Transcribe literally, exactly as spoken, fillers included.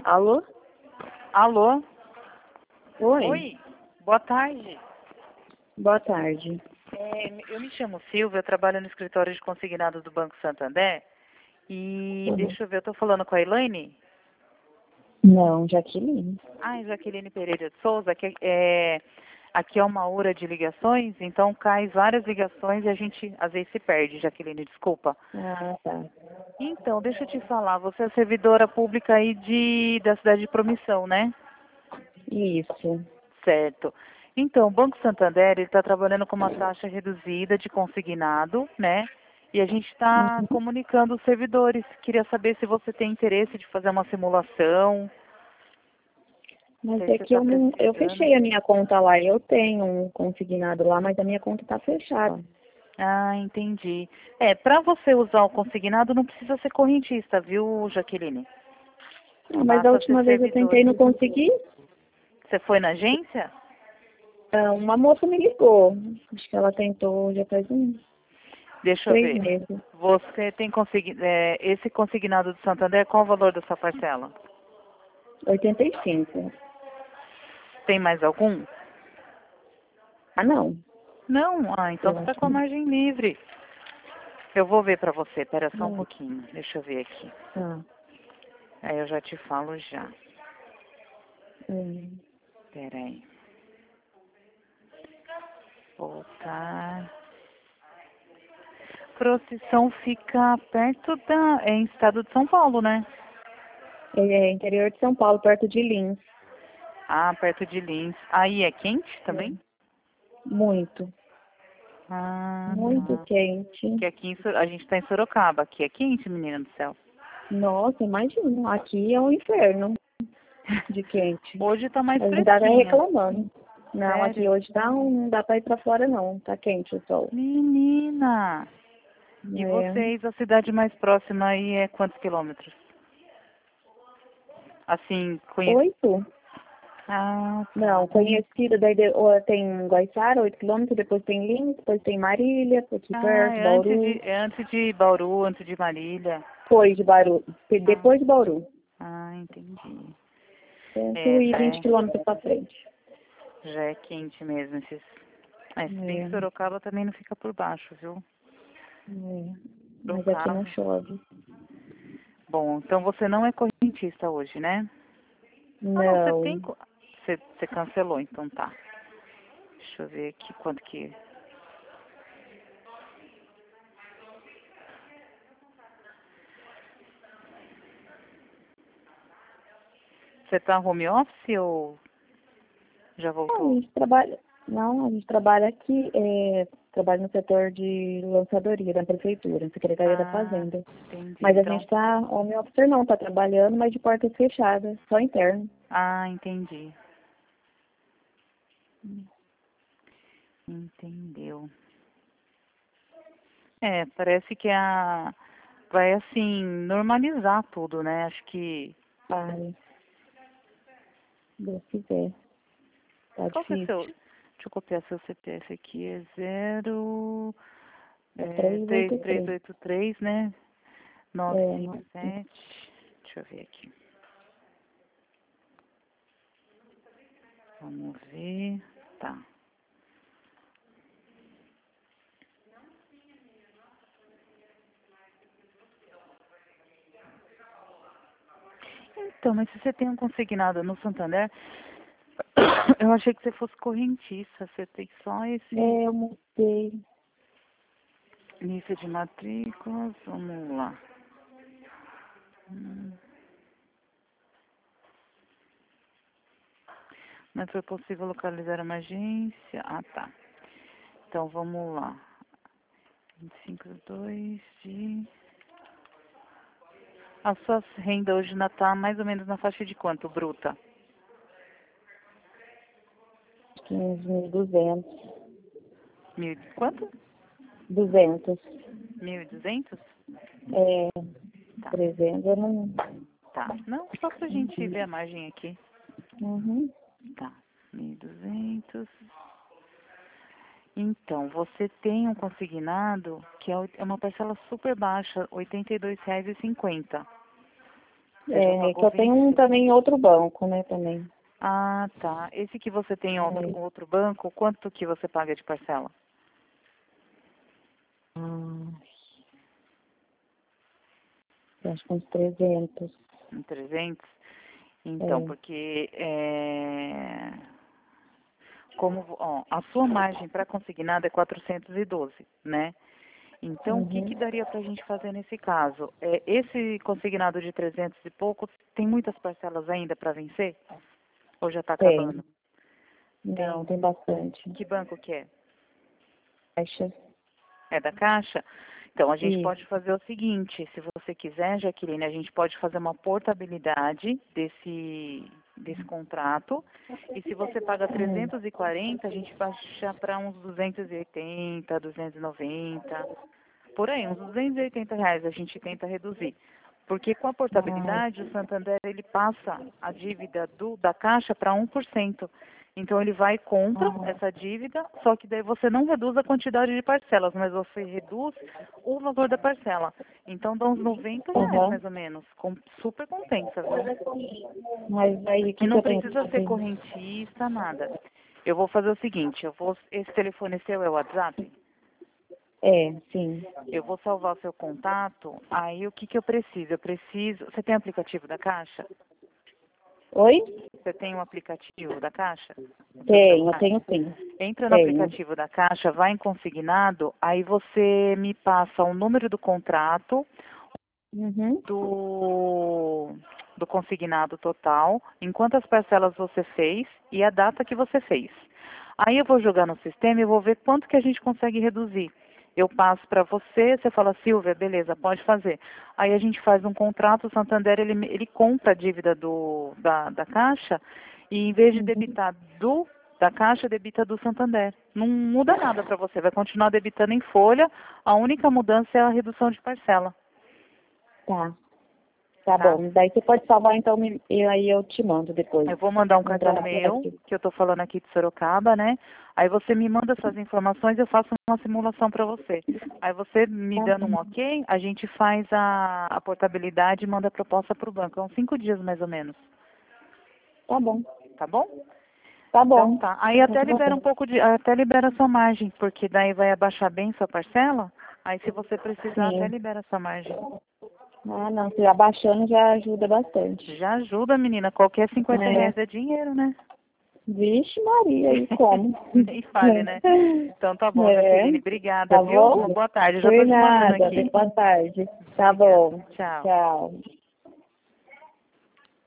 Alô? Alô? Oi. Oi, boa tarde. Boa tarde. É, eu me chamo Silvia, eu trabalho no escritório de consignados do Banco Santander. E Uhum. deixa eu ver, eu tô falando com a Elaine? Não, Jaqueline. Ah, Jaqueline Pereira de Souza, que é, aqui é uma hora de ligações, então cai várias ligações e a gente às vezes se perde, Jaqueline, desculpa. Ah, tá. Então, deixa eu te falar, você é servidora pública aí de, da cidade de Promissão, né? Isso. Certo. Então, o Banco Santander está trabalhando com uma taxa reduzida de consignado, né? E a gente está Uhum. comunicando os servidores. Queria saber se você tem interesse de fazer uma simulação. Mas Se é você que está eu não. Eu precisando. fechei a minha conta lá. Eu tenho um consignado lá, mas a minha conta tá fechada. Ah, entendi. É, para você usar o consignado não precisa ser correntista, viu, Jaqueline? Ah, mas da Basta ser última vez eu servidor. tentei e não consegui. Você foi na agência? Ah, uma moça me ligou. Acho que ela tentou já faz uns Deixa eu três ver. meses. Você tem consegui... é, esse consignado do Santander, qual o valor da sua parcela? oitenta e cinco. Tem mais algum? Ah, não. Não? Ah, então Eu você está acho com que a não. margem livre. Eu vou ver para você, pera só um Não. pouquinho. Deixa eu ver aqui. Tá. Aí eu já te falo já. Hum. Pera aí. Voltar. Procissão fica perto da... É em estado de São Paulo, né? É interior de São Paulo, perto de Lins. Ah, perto de Lins. Aí é quente É. também? Muito. Ah, Muito tá. quente. Que aqui em Sor- a gente está em Sorocaba. Aqui é quente, menina do céu. Nossa, imagina. Aqui é um inferno de quente. Hoje tá mais A gente tá até fresquinha. reclamando. Não, aqui Sério? hoje tá um, não dá pra ir pra fora não. Tá quente o sol. Menina! E É. vocês, a cidade mais próxima aí é quantos quilômetros? Assim, conhece... Oito? Ah, Não, tá. conhecida, daí de- ó, tem Guaiçara, oito quilômetros, depois tem Lins, depois tem Marília, aqui Ah, perto, é antes Bauru, de, é antes de Bauru, antes de Marília. depois de Bauru, Ah, depois de Bauru. ah, entendi. cento É, e já vinte é, quilômetros pra frente. já é quente mesmo. Esses... É, se bem que É, Sorocaba também não fica por baixo, viu? é. Mas aqui não Sorocaba. chove. Bom, então você não é correntista hoje, né? Ah, não, você tem... Não. co- Você, você cancelou, então tá. Deixa eu ver aqui quanto que... Você tá home office ou já A voltou? gente trabalha, não, a gente trabalha aqui, é, trabalha no setor de lançadoria da prefeitura, Secretaria da Ah, Fazenda. entendi. Mas a gente Então, está, home office não, está trabalhando, mas de portas fechadas, só interno. ah, entendi. Entendeu. É, parece que a vai assim normalizar tudo, né? Acho que Ai, Deus quiser, tá qual que é seu? difícil. Deixa eu copiar seu C P F aqui, é zero É é, três três oito três três. oito três, né? Nove É, cinco não, sete. Deixa eu ver aqui. Vamos ver. Tá. Então, mas se você tem um consignado no Santander, eu achei que você fosse correntista. Você tem só esse é, eu mudei. início de matrículas. Vamos lá. Hum, Não foi possível localizar uma agência. Ah, tá. Então, vamos lá. vinte e cinco de dois de... A sua renda hoje ainda está mais ou menos na faixa de quanto, bruta? Acho que uns mil e duzentos. Mil... e- Quanto? Duzentos. Mil e duzentos? É, Tá, trezentos, eu não. tá. Não, só pra gente ver a margem aqui. Uhum. Tá, mil e duzentos. Então, você tem um consignado que é oi- é uma parcela super baixa, oitenta e dois reais e cinquenta. Você já É, que pagou eu tenho um vencido. também em outro banco, né, também. Ah, tá. Esse que você tem em outro, É. outro banco, quanto que você paga de parcela? Ah, eu acho que uns trezentos. Em trezentos? Então, É. porque é, como, ó, a sua margem para consignado é quatrocentos e doze, né? Então, o que Uhum. que daria para a gente fazer nesse caso? É, esse consignado de trezentos e pouco, tem muitas parcelas ainda para vencer? Ou já está Tem. acabando? Não, Tem. tem bastante. Que banco que é? Caixa. É da Caixa? Então, a gente Isso. pode fazer o seguinte, se você quiser, Jaqueline, a gente pode fazer uma portabilidade desse, desse contrato. E se você paga Hum. trezentos e quarenta, a gente baixa para uns duzentos e oitenta, duzentos e noventa. Por aí, uns duzentos e oitenta reais a gente tenta reduzir. Porque com a Ah, portabilidade, o Santander ele passa a dívida do, da Caixa para um por cento. Então ele vai e compra ah, essa dívida, só que daí você não reduz a quantidade de parcelas, mas você reduz o valor da parcela. Então dá uns noventa reais aham. mais ou menos. Com, super compensa, viu? Mas aí, o E que que não eu tenho que precisa ser fazer? correntista, nada. Eu vou fazer o seguinte, eu vou, esse telefone seu é o WhatsApp? É, sim. Eu vou salvar o seu contato, aí o que, que eu preciso? Eu preciso. Você tem aplicativo da Caixa? Oi? Você tem um aplicativo da Caixa no seu Tenho, eu celular? tenho sim. Entra no Tenho. aplicativo da Caixa, vai em consignado, aí você me passa o número do contrato, Uhum. do, do consignado total, em quantas parcelas você fez e a data que você fez. Aí eu vou jogar no sistema e vou ver quanto que a gente consegue reduzir. Eu passo para você, você fala, Silvia, beleza, pode fazer. Aí a gente faz um contrato, o Santander, ele, ele compra a dívida do, da, da Caixa e em vez de Uhum. debitar do da Caixa, debita do Santander. Não muda nada para você, vai continuar debitando em folha, a única mudança é a redução de parcela, Tá. Tá tá? bom. Daí você pode salvar, então, me- e aí eu te mando depois. Eu vou mandar um Vou entrar cartão no meu, aplicativo. que eu estou falando aqui de Sorocaba, né? Aí você me manda essas informações, eu faço uma simulação para você. Aí você me Tá dando um bom. ok, a gente faz a, a portabilidade e manda a proposta para o banco. É uns cinco dias mais ou menos, Tá bom. tá bom? Tá Então bom. tá. Aí até Muito libera um bom. pouco de, até libera a sua margem, porque daí vai abaixar bem sua parcela. Aí se você precisar, até Sim. libera a sua margem. Ah, não. Se abaixando já ajuda bastante. Já ajuda, menina. Qualquer cinquenta É. reais é dinheiro, né? Vixe Maria, e como? Nem fale, né? Então tá bom, É. Jaqueline. Obrigada, Tá viu? Uma bom? boa tarde. Eu já Por estou te mandando nada. aqui. Boa tarde. Tá Obrigada. bom. Tchau. Tchau.